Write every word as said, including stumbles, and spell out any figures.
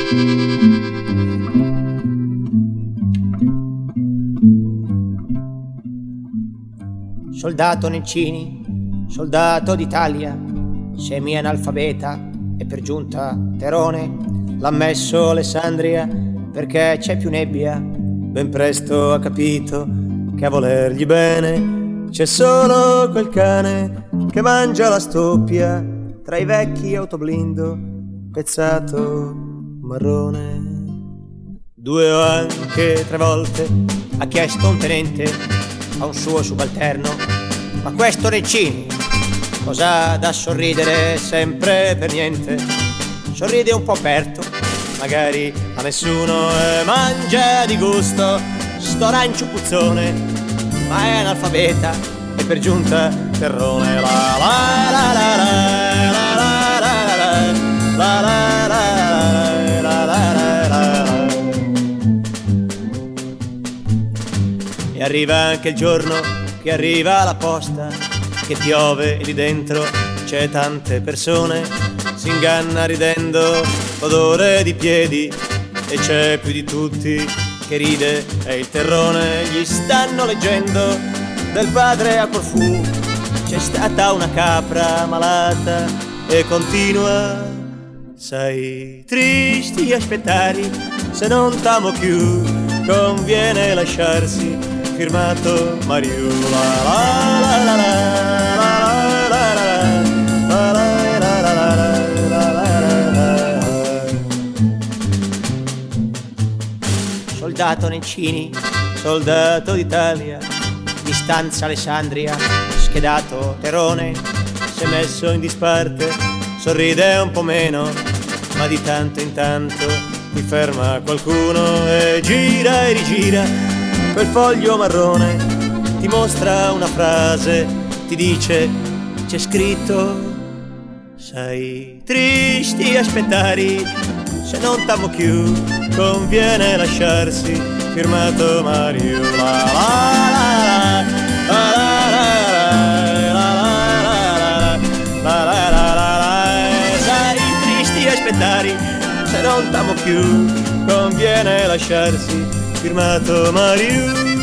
Soldato Nencini, soldato d'Italia, semi-analfabeta e per giunta Terone, l'ha messo Alessandria perché c'è più nebbia. Ben presto ha capito che a volergli bene c'è solo quel cane che mangia la stoppia tra i vecchi autoblindo, pezzato marrone. Due o anche tre volte ha chiesto un tenente a un suo subalterno: ma questo Nencini cosa da sorridere sempre per niente? Sorride un po' aperto, magari a nessuno, e mangia di gusto sto rancio puzzone, ma è analfabeta e per giunta terrone. La la la la la la la la la la la la la la. E arriva anche il giorno che arriva la posta, che piove e lì dentro c'è tante persone. Si inganna ridendo odore di piedi e c'è più di tutti che ride, è il terrone. Gli stanno leggendo del padre a Corfù: c'è stata una capra malata e continua. Sai, tristi aspettari, se non t'amo più conviene lasciarsi. Firmato Mario. La la la la la la la la la. Soldato Nencini, soldato d'Italia, di stanza Alessandria, schedato Terone, si è messo in disparte, sorride un po' meno, ma di tanto in tanto ti ferma qualcuno e gira e rigira quel foglio marrone, ti mostra una frase, ti dice c'è scritto: sai, tristi aspettari, se non t'amo più conviene lasciarsi. Firmato Mario. La la la la la la la la. Sai, tristi aspettari, se non t'amo più conviene lasciarsi. Firmato Mario.